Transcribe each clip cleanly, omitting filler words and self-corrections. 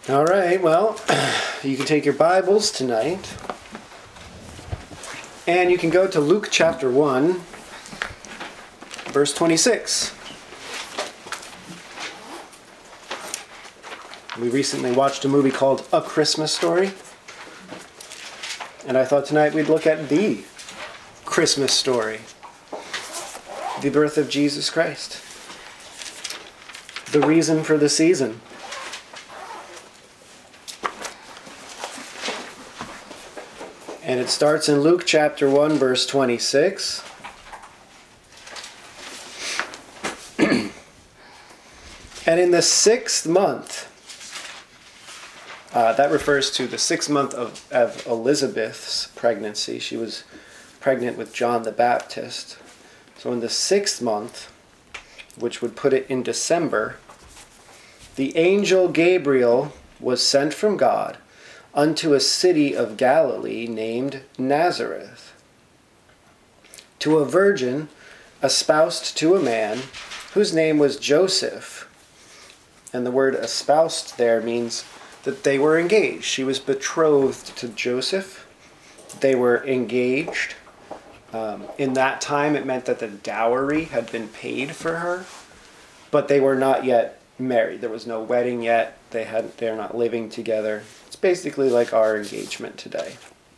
All right, well, you can take your Bibles tonight, and you can go to Luke chapter 1, verse 26. We recently watched a movie called A Christmas Story, and I thought tonight we'd look at the Christmas story, the birth of Jesus Christ, the reason for the season. And it starts in Luke chapter 1, verse 26. And in the 6th month, that refers to the 6th month of Elizabeth's pregnancy. She was pregnant with John the Baptist. So in the 6th month, which would put it in December, the angel Gabriel was sent from God unto a city of Galilee named Nazareth, to a virgin espoused to a man whose name was Joseph. And the word espoused there means that they were engaged. She was betrothed to Joseph. They were engaged. In that time, it meant that the dowry had been paid for her, but they were not yet married. There was no wedding yet. They're not living together. It's basically like our engagement today.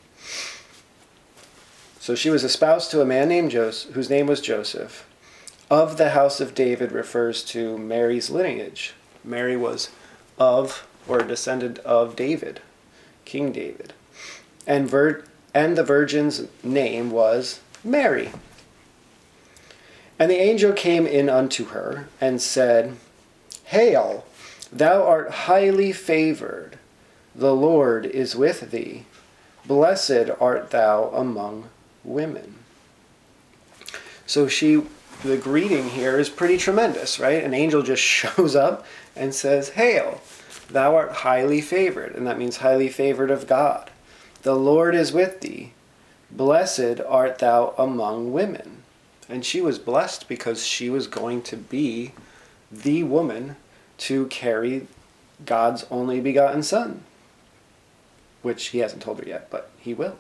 So she was espoused to a man named Joseph, whose name was Joseph. Of the house of David refers to Mary's lineage. Mary was of or a descendant of David, King David. And the virgin's name was Mary. And the angel came in unto her and said, Hail, thou art highly favored. The Lord is with thee. Blessed art thou among women. So the greeting here is pretty tremendous, right? An angel just shows up and says, Hail, thou art highly favored. And that means highly favored of God. The Lord is with thee. Blessed art thou among women. And she was blessed because she was going to be the woman to carry God's only begotten Son, which he hasn't told her yet, but he will.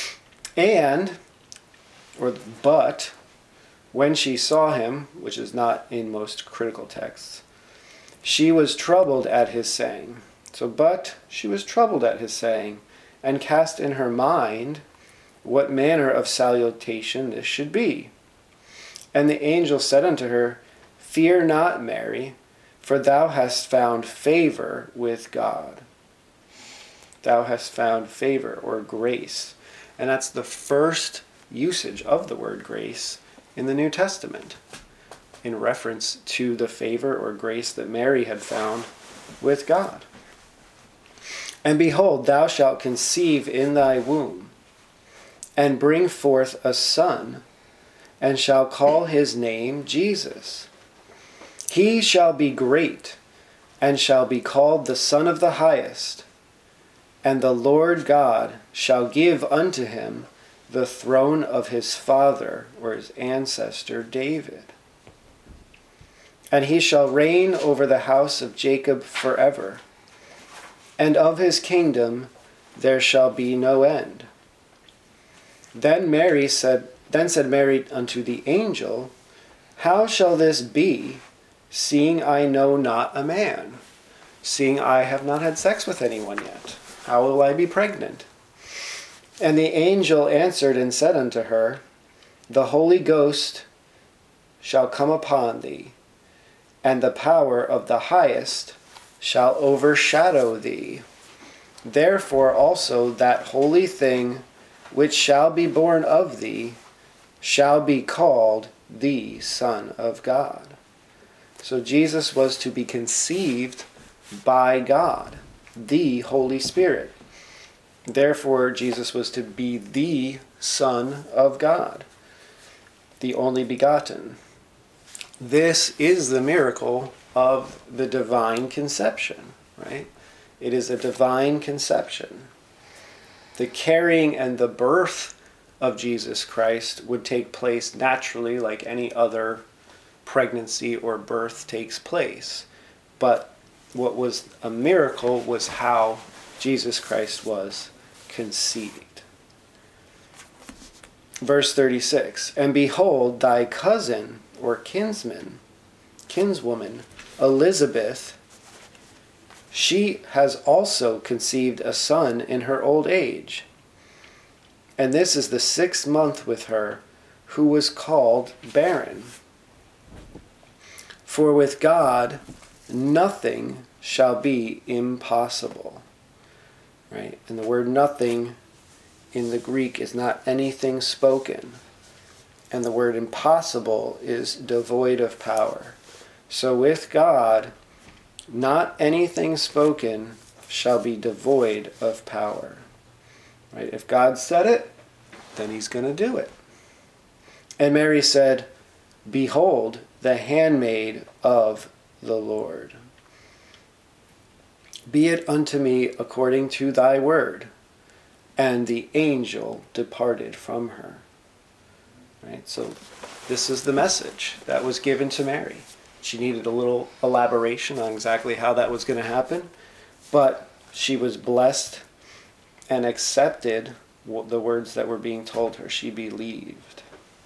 But when she saw him, which is not in most critical texts, she was troubled at his saying. But she was troubled at his saying, and cast in her mind what manner of salutation this should be. And the angel said unto her, Fear not, Mary, for thou hast found favor with God. Thou hast found favor or grace. And that's the first usage of the word grace in the New Testament, in reference to the favor or grace that Mary had found with God. And behold, thou shalt conceive in thy womb, and bring forth a son, and shall call his name Jesus. He shall be great, and shall be called the Son of the Highest. And the Lord God shall give unto him the throne of his father, or his ancestor, David. And he shall reign over the house of Jacob forever. And of his kingdom there shall be no end. Then said Mary unto the angel, How shall this be, seeing I know not a man? Seeing I have not had sex with anyone yet. How will I be pregnant? And the angel answered and said unto her, The Holy Ghost shall come upon thee, and the power of the Highest shall overshadow thee. Therefore also that holy thing which shall be born of thee shall be called the Son of God. So Jesus was to be conceived by God, the Holy Spirit. Therefore, Jesus was to be the Son of God, the only begotten. This is the miracle of the divine conception, right? It is a divine conception. The carrying and the birth of Jesus Christ would take place naturally like any other pregnancy or birth takes place. But what was a miracle was how Jesus Christ was conceived. Verse 36, and behold, thy cousin or kinswoman, Elizabeth, she has also conceived a son in her old age. And this is the 6th month with her, who was called barren. For with God nothing shall be impossible. Right? And the word nothing in the Greek is not anything spoken. And the word impossible is devoid of power. So with God, not anything spoken shall be devoid of power. Right? If God said it, then he's going to do it. And Mary said, behold, the handmaid of the Lord. Be it unto me according to thy word. And the angel departed from her. Right? So this is the message that was given to Mary. She needed a little elaboration on exactly how that was going to happen. But she was blessed and accepted the words that were being told her. She believed.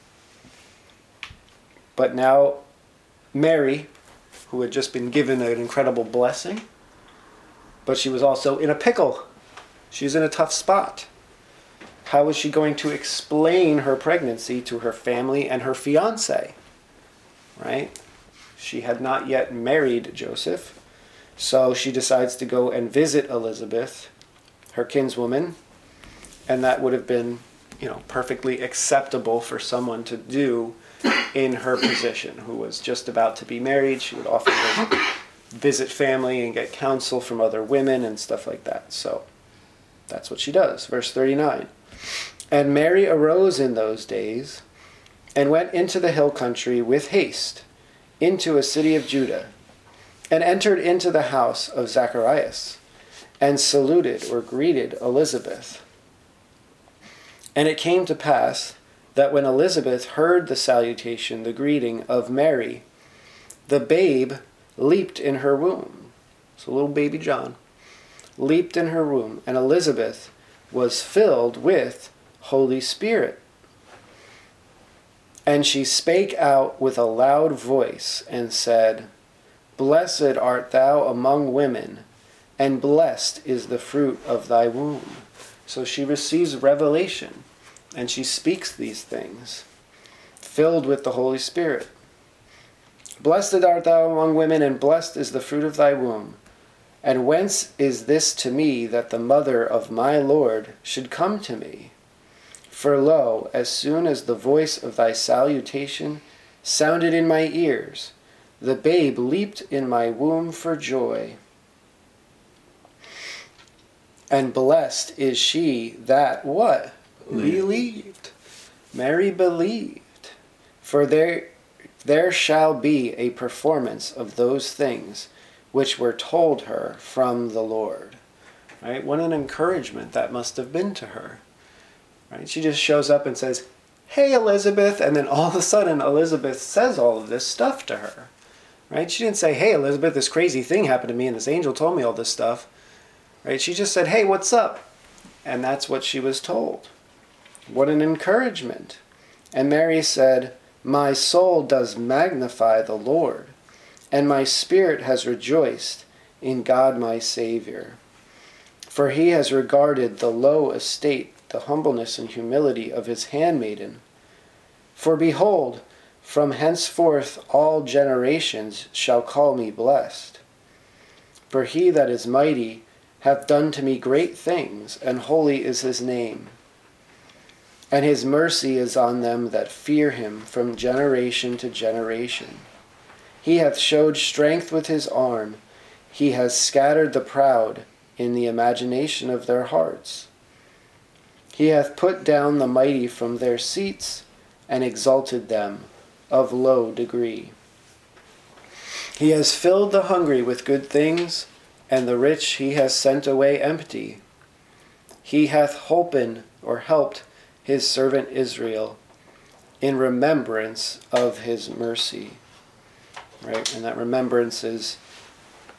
But now Mary, who had just been given an incredible blessing, but she was also in a pickle. She's in a tough spot. How was she going to explain her pregnancy to her family and her fiancé? Right? She had not yet married Joseph, so she decides to go and visit Elizabeth, her kinswoman, and that would have been, perfectly acceptable for someone to do in her position, who was just about to be married. She would often go visit family and get counsel from other women and stuff like that. So that's what she does. Verse 39. And Mary arose in those days and went into the hill country with haste into a city of Judah, and entered into the house of Zacharias, and saluted or greeted Elizabeth. And it came to pass that when Elizabeth heard the salutation, the greeting of Mary, the babe leaped in her womb. So little baby John leaped in her womb, and Elizabeth was filled with Holy Spirit. And she spake out with a loud voice and said, Blessed art thou among women, and blessed is the fruit of thy womb. So she receives revelation, and she speaks these things, filled with the Holy Spirit. Blessed art thou among women, and blessed is the fruit of thy womb. And whence is this to me that the mother of my Lord should come to me? For lo, as soon as the voice of thy salutation sounded in my ears, the babe leaped in my womb for joy. And blessed is she that what? Believed. Mary believed. For there shall be a performance of those things which were told her from the Lord. Right? What an encouragement that must have been to her. Right? She just shows up and says, hey, Elizabeth, and then all of a sudden Elizabeth says all of this stuff to her. Right? She didn't say, hey, Elizabeth, this crazy thing happened to me and this angel told me all this stuff. Right? She just said, hey, what's up? And that's what she was told. What an encouragement. And Mary said, my soul does magnify the Lord, and my spirit has rejoiced in God my Savior. For he has regarded the low estate, the humbleness and humility of his handmaiden. For behold, from henceforth all generations shall call me blessed. For he that is mighty hath done to me great things, and holy is his name. And his mercy is on them that fear him from generation to generation. He hath showed strength with his arm. He has scattered the proud in the imagination of their hearts. He hath put down the mighty from their seats, and exalted them of low degree. He has filled the hungry with good things, and the rich he has sent away empty. He hath holpen or helped his servant Israel in remembrance of his mercy. Right? And that remembrance is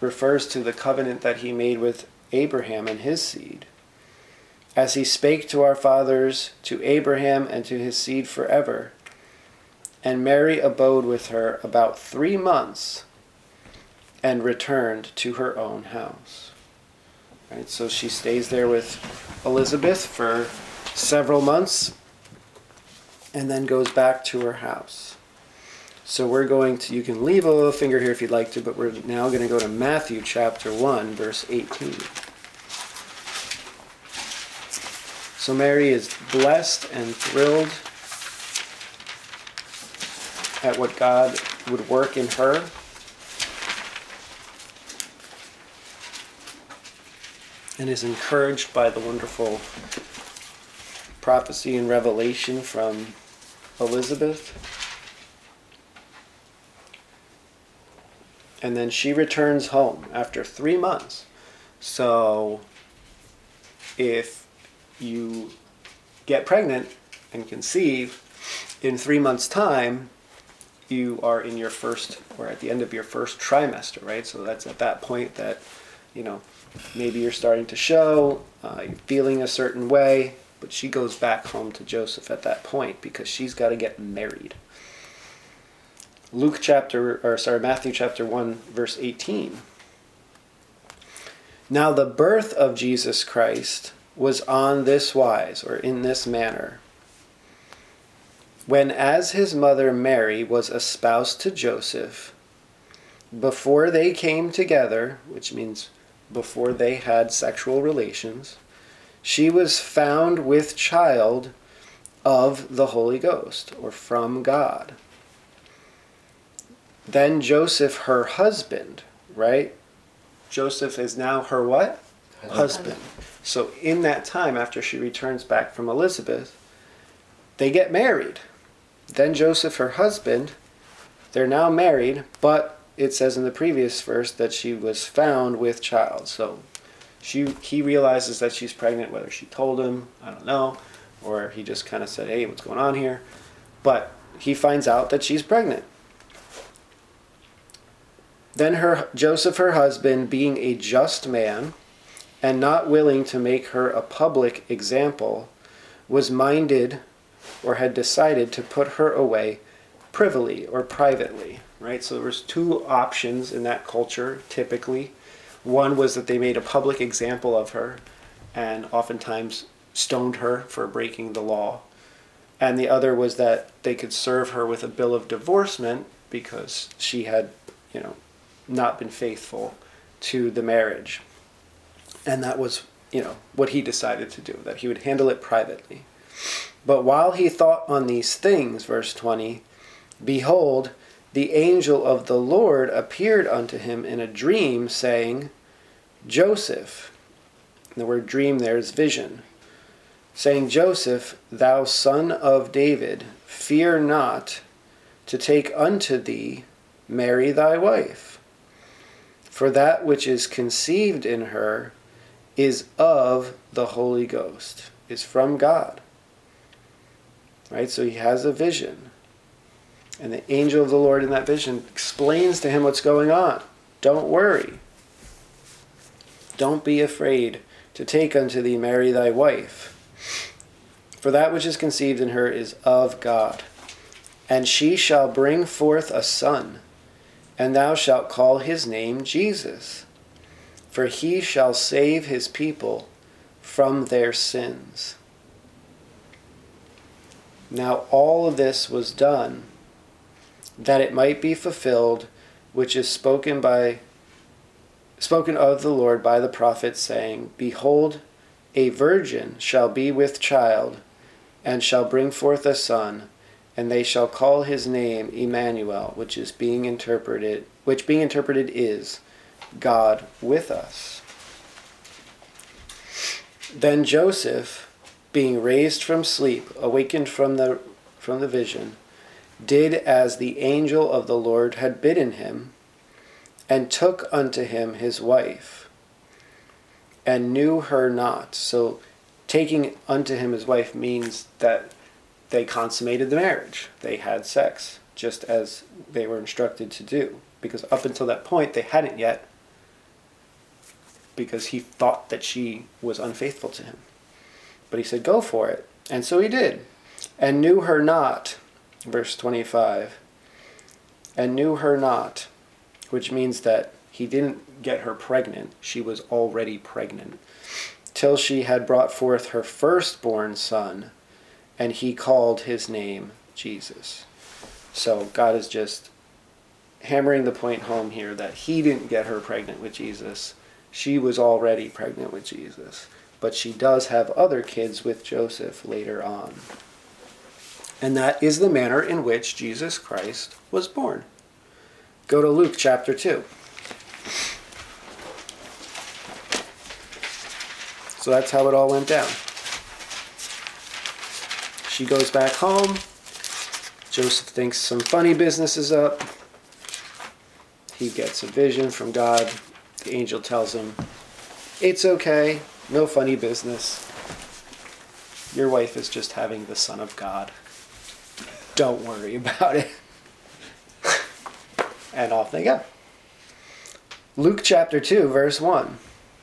refers to the covenant that he made with Abraham and his seed. As he spake to our fathers, to Abraham and to his seed forever. And Mary abode with her about 3 months and returned to her own house. Right, so she stays there with Elizabeth for several months and then goes back to her house. So we're going to, you can leave a little finger here if you'd like to, but we're now going to go to Matthew chapter 1, verse 18. So Mary is blessed and thrilled at what God would work in her. And is encouraged by the wonderful prophecy and revelation from Elizabeth. And then she returns home after 3 months. So if you get pregnant and conceive in 3 months' time, you are in your first, or at the end of your first trimester, right? So that's at that point that, maybe you're starting to show, you're feeling a certain way, but she goes back home to Joseph at that point because she's got to get married. Matthew chapter 1, verse 18. Now the birth of Jesus Christ was on this wise, or in this manner. When as his mother Mary was espoused to Joseph, before they came together, which means before they had sexual relations, she was found with child of the Holy Ghost, or from God. Then Joseph, her husband, right? Joseph is now her what? Husband. So in that time, after she returns back from Elizabeth, they get married. Then Joseph, her husband, they're now married, but it says in the previous verse that she was found with child. So he realizes that she's pregnant, whether she told him, I don't know, or he just kind of said, hey, what's going on here? But he finds out that she's pregnant. Then Joseph, her husband, being a just man, and not willing to make her a public example, was minded, or had decided to put her away privily or privately. Right? So there was 2 options in that culture, typically. One was that they made a public example of her, and oftentimes stoned her for breaking the law. And the other was that they could serve her with a bill of divorcement because she had, not been faithful to the marriage. And that was, what he decided to do, that he would handle it privately. But while he thought on these things, verse 20, behold, the angel of the Lord appeared unto him in a dream, saying, Joseph, the word dream there is vision, saying, Joseph, thou son of David, fear not to take unto thee Mary thy wife. For that which is conceived in her is of the Holy Ghost, is from God. Right? So he has a vision. And the angel of the Lord in that vision explains to him what's going on. Don't worry. Don't be afraid to take unto thee Mary thy wife. For that which is conceived in her is of God. And she shall bring forth a son, and thou shalt call his name Jesus. For he shall save his people from their sins. Now all of this was done that it might be fulfilled, which is spoken of the Lord by the prophet, saying, Behold, a virgin shall be with child, and shall bring forth a son, and they shall call his name Emmanuel, which being interpreted is God with us. Then Joseph, being raised from sleep, awakened from the vision, did as the angel of the Lord had bidden him, and took unto him his wife, and knew her not. So taking unto him his wife means that they consummated the marriage. They had sex, just as they were instructed to do. Because up until that point, they hadn't yet because he thought that she was unfaithful to him. But he said, go for it. And so he did. And knew her not, verse 25, and knew her not, which means that he didn't get her pregnant. She was already pregnant, till she had brought forth her firstborn son, and he called his name Jesus. So God is just hammering the point home here that he didn't get her pregnant with Jesus. She was already pregnant with Jesus. But she does have other kids with Joseph later on. And that is the manner in which Jesus Christ was born. Go to Luke chapter 2. So that's how it all went down. She goes back home. Joseph thinks some funny business is up. He gets a vision from God. The angel tells him, it's okay, no funny business. Your wife is just having the Son of God. Don't worry about it. And off they go. Luke chapter 2, verse 1.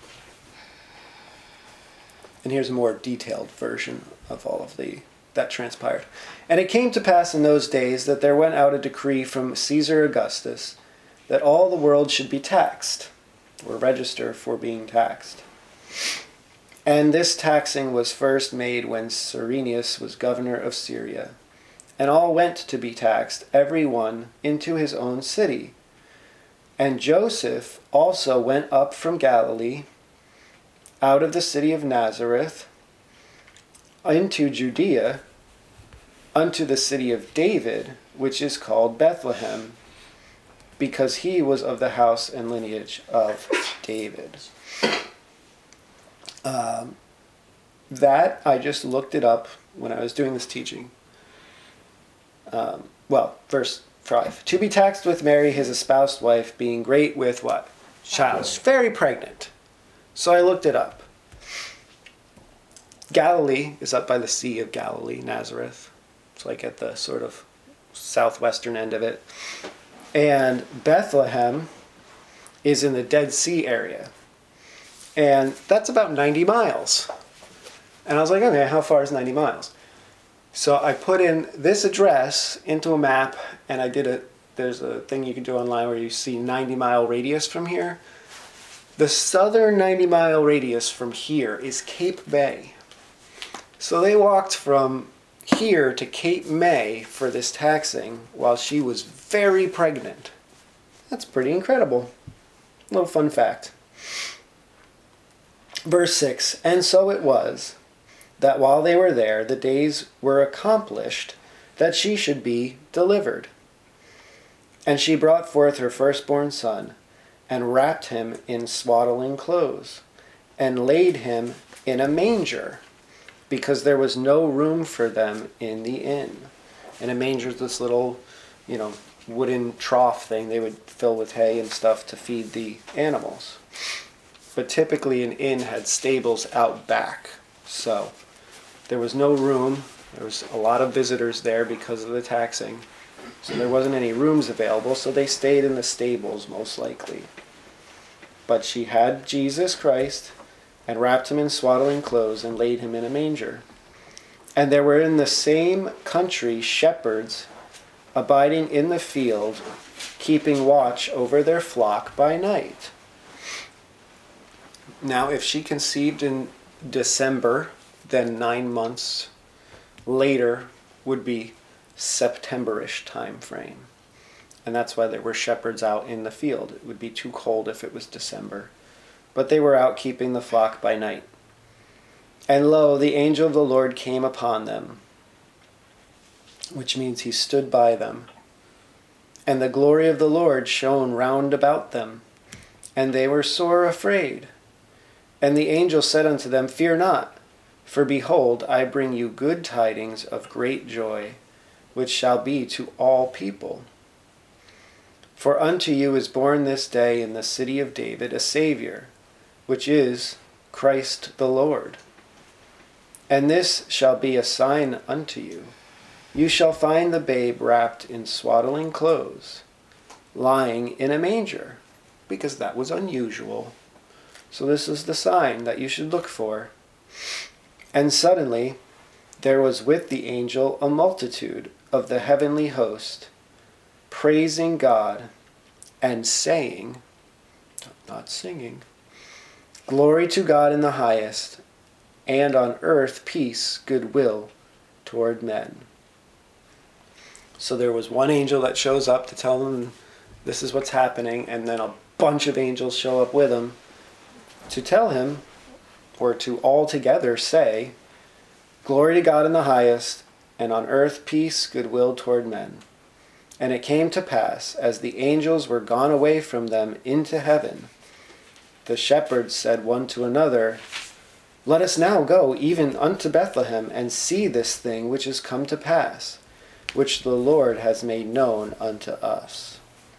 And here's a more detailed version of all of that transpired. And it came to pass in those days that there went out a decree from Caesar Augustus that all the world should be taxed, or register for being taxed. And this taxing was first made when Cyrenius was governor of Syria. And all went to be taxed, every one into his own city. And Joseph also went up from Galilee, out of the city of Nazareth, into Judea, unto the city of David, which is called Bethlehem, because he was of the house and lineage of David. That, I just looked it up when I was doing this teaching. Verse 5. To be taxed with Mary, his espoused wife, being great with what? Child. Very pregnant. So I looked it up. Galilee is up by the Sea of Galilee, Nazareth. It's like at the sort of southwestern end of it. And Bethlehem is in the Dead Sea area. And that's about 90 miles. And I was like, okay, how far is 90 miles? So I put in this address into a map, and there's a thing you can do online where you see 90-mile radius from here. The southern 90-mile radius from here is Cape May. So they walked from here to Cape May for this taxing while she was very pregnant. That's pretty incredible. Little fun fact. Verse 6, and so it was, that while they were there, the days were accomplished that she should be delivered. And she brought forth her firstborn son, and wrapped him in swaddling clothes, and laid him in a manger, because there was no room for them in the inn. And a manger is this little, wooden trough thing they would fill with hay and stuff to feed the animals. But typically an inn had stables out back, so there was no room. There was a lot of visitors there because of the taxing. So there wasn't any rooms available, so they stayed in the stables most likely. But she had Jesus Christ and wrapped him in swaddling clothes and laid him in a manger. And there were in the same country shepherds abiding in the field, keeping watch over their flock by night. Now, if she conceived in December, then 9 months later would be September-ish time frame. And that's why there were shepherds out in the field. It would be too cold if it was December. But they were out keeping the flock by night. And lo, the angel of the Lord came upon them, which means he stood by them. And the glory of the Lord shone round about them, and they were sore afraid. And the angel said unto them, fear not, for behold, I bring you good tidings of great joy, which shall be to all people. For unto you is born this day in the city of David a Savior, which is Christ the Lord. And this shall be a sign unto you. You shall find the babe wrapped in swaddling clothes, lying in a manger, because that was unusual So this is the sign that you should look for. And suddenly there was with the angel a multitude of the heavenly host, praising God and saying," not singing, "Glory to God in the highest, and on earth peace, goodwill toward men." So there was one angel that shows up to tell them this is what's happening, and then a bunch of angels show up with him to tell him, or to all together say, "Glory to God in the highest, and on earth peace, goodwill toward men." And it came to pass, as the angels were gone away from them into heaven, the shepherds said one to another, "Let us now go even unto Bethlehem, and see this thing which is come to pass, which the Lord has made known unto us."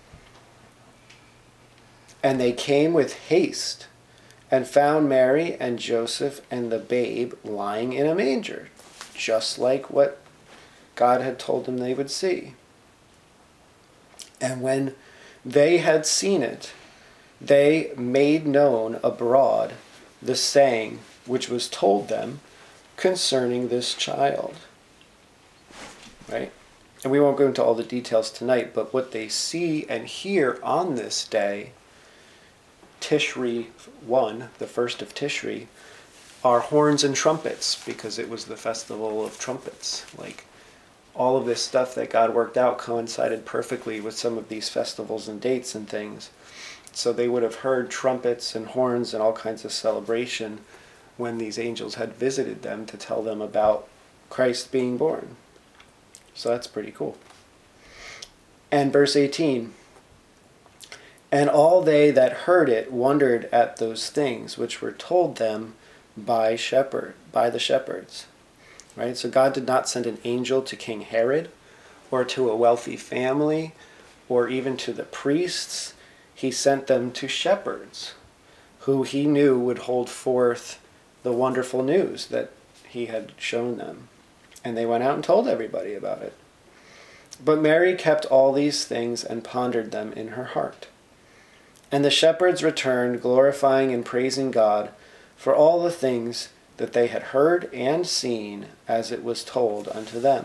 And they came with haste, and found Mary and Joseph and the babe lying in a manger, just like what God had told them they would see. And when they had seen it, they made known abroad the saying which was told them concerning this child. Right? And we won't go into all the details tonight, but what they see and hear on this day, Tishri 1, the first of Tishri, are horns and trumpets, because it was the festival of trumpets. Like, all of this stuff that God worked out coincided perfectly with some of these festivals and dates and things. So they would have heard trumpets and horns and all kinds of celebration when these angels had visited them to tell them about Christ being born. So that's pretty cool. And verse 18, "And all they that heard it wondered at those things which were told them by the shepherds." Right? So God did not send an angel to King Herod or to a wealthy family or even to the priests. He sent them to shepherds who he knew would hold forth the wonderful news that he had shown them. And they went out and told everybody about it. But Mary kept all these things and pondered them in her heart. And the shepherds returned, glorifying and praising God for all the things that they had heard and seen as it was told unto them.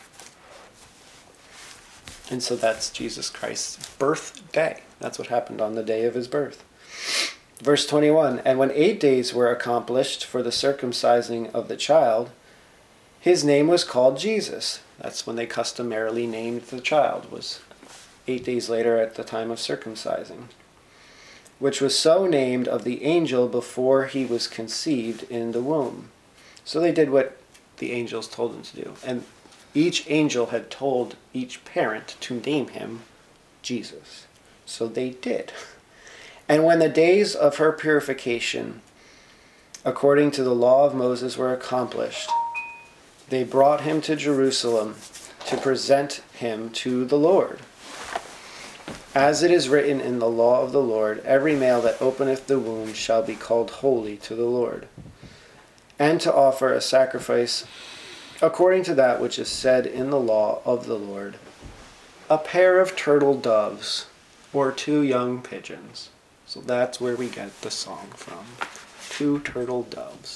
And so that's Jesus Christ's birthday. That's what happened on the day of his birth. Verse 21, "And when 8 days were accomplished for the circumcising of the child, his name was called Jesus." That's when they customarily named the child, was 8 days later at the time of circumcising. "Which was so named of the angel before he was conceived in the womb." So they did what the angels told them to do. And each angel had told each parent to name him Jesus. So they did. "And when the days of her purification, according to the law of Moses, were accomplished, they brought him to Jerusalem to present him to the Lord. As it is written in the law of the Lord, every male that openeth the womb shall be called holy to the Lord, and to offer a sacrifice according to that which is said in the law of the Lord, a pair of turtle doves or 2 young pigeons." So that's where we get the song from. 2 turtle doves.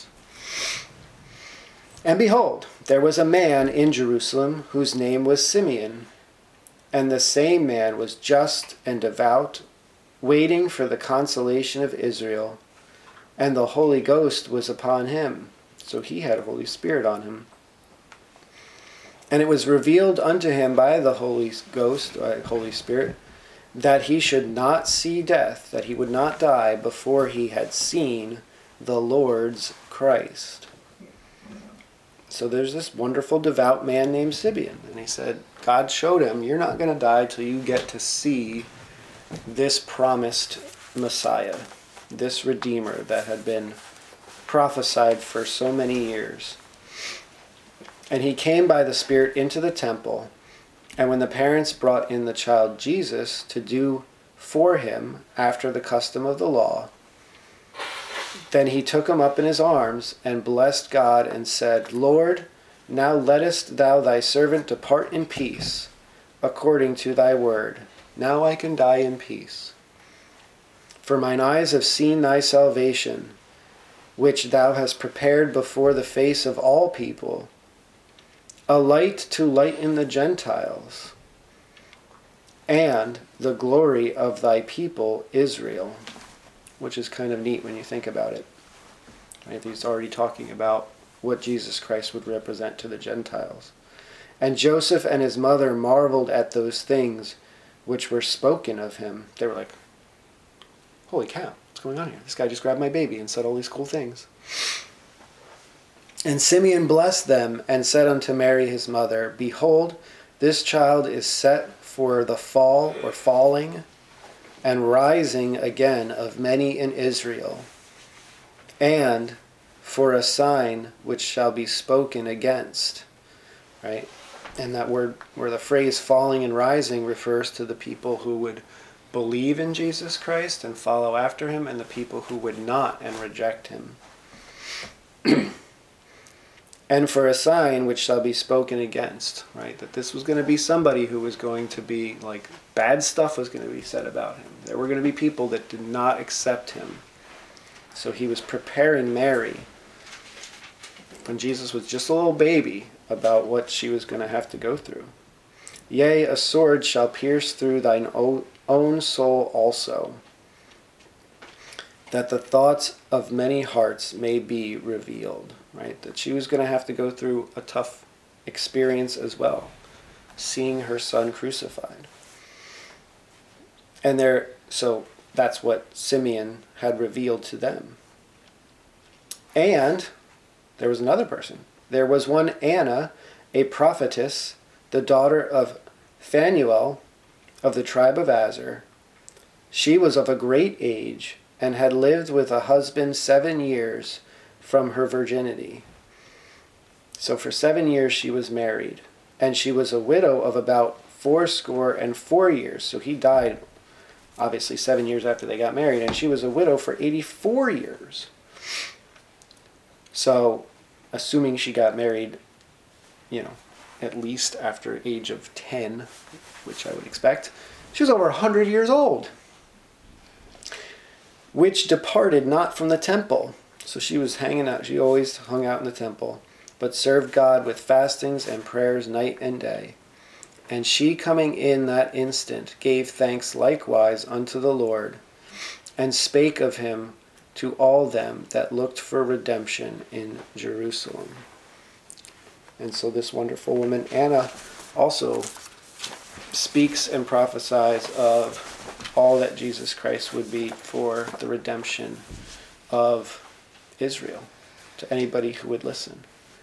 "And behold, there was a man in Jerusalem whose name was Simeon. And the same man was just and devout, waiting for the consolation of Israel. And the Holy Ghost was upon him." So he had Holy Spirit on him. "And it was revealed unto him by the Holy Spirit, that he should not see death, that he would not die before he had seen the Lord's Christ." So there's this wonderful devout man named Simeon. And he said, God showed him, you're not going to die till you get to see this promised Messiah, this Redeemer that had been prophesied for so many years. "And he came by the Spirit into the temple. And when the parents brought in the child Jesus to do for him after the custom of the law, then he took him up in his arms and blessed God and said, Lord, now lettest thou thy servant depart in peace, according to thy word. Now I can die in peace. For mine eyes have seen thy salvation, which thou hast prepared before the face of all people, a light to lighten the Gentiles, and the glory of thy people Israel. Which is kind of neat when you think about it. Right? He's already talking about what Jesus Christ would represent to the Gentiles. And Joseph and his mother marveled at those things which were spoken of him. They were like, holy cow, what's going on here? This guy just grabbed my baby and said all these cool things. And Simeon blessed them and said unto Mary his mother, Behold, this child is set for the fall or falling and rising again of many in Israel, and for a sign which shall be spoken against. Right? And that word, where the phrase falling and rising refers to the people who would believe in Jesus Christ and follow after him, and the people who would not and reject him. And for a sign which shall be spoken against, right? That this was going to be somebody who was going to be, like, bad stuff was going to be said about him. There were going to be people that did not accept him. So he was preparing Mary, when Jesus was just a little baby, about what she was going to have to go through. Yea, a sword shall pierce through thine own soul also, that the thoughts of many hearts may be revealed. Right? That she was going to have to go through a tough experience as well, seeing her son crucified. And so that's what Simeon had revealed to them. And there was another person. There was one Anna, a prophetess, the daughter of Phanuel of the tribe of Aser. She was of a great age and had lived with a husband 7 years from her virginity. So for 7 years she was married, and she was a widow of about 84 years. So he died, obviously, 7 years after they got married, and she was a widow for 84 years. So, assuming she got married, at least after age of 10, which I would expect, she was over 100 years old. Which departed not from the temple. So she was hanging out. She always hung out in the temple, but served God with fastings and prayers night and day. And she coming in that instant gave thanks likewise unto the Lord, and spake of him to all them that looked for redemption in Jerusalem. And so this wonderful woman, Anna, also speaks and prophesies of all that Jesus Christ would be for the redemption of Israel, to anybody who would listen.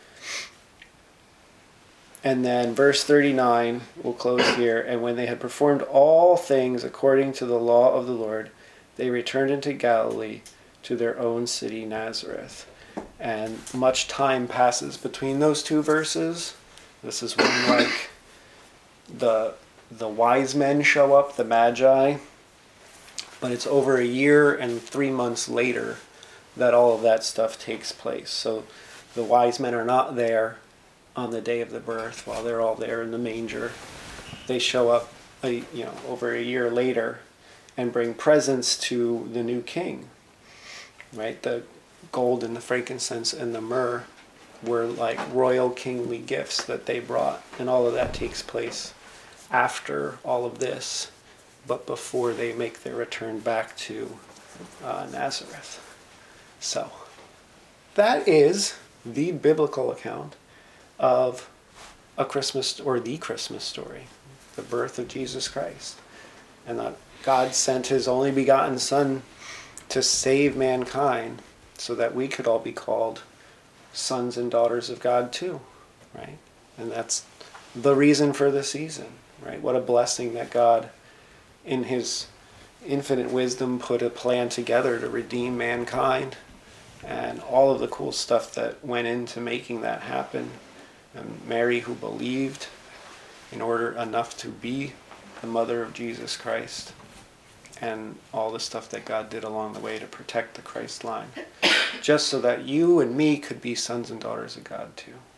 And then verse 39, we'll close here. And when they had performed all things according to the law of the Lord, they returned into Galilee to their own city Nazareth. And much time passes between those two verses. This is when, like, the wise men show up, the Magi. But it's over a year and 3 months later that all of that stuff takes place. So the wise men are not there on the day of the birth while they're all there in the manger. They show up over a year later and bring presents to the new king. Right? The gold and the frankincense and the myrrh were like royal kingly gifts that they brought, and all of that takes place after all of this, but before they make their return back to Nazareth. So, that is the biblical account of a Christmas, or the Christmas story, the birth of Jesus Christ. And that God sent his only begotten Son to save mankind so that we could all be called sons and daughters of God too, right? And that's the reason for the season, right? What a blessing that God, in his infinite wisdom, put a plan together to redeem mankind, and all of the cool stuff that went into making that happen. And Mary, who believed in order enough to be the mother of Jesus Christ, and all the stuff that God did along the way to protect the Christ line, just so that you and me could be sons and daughters of God too.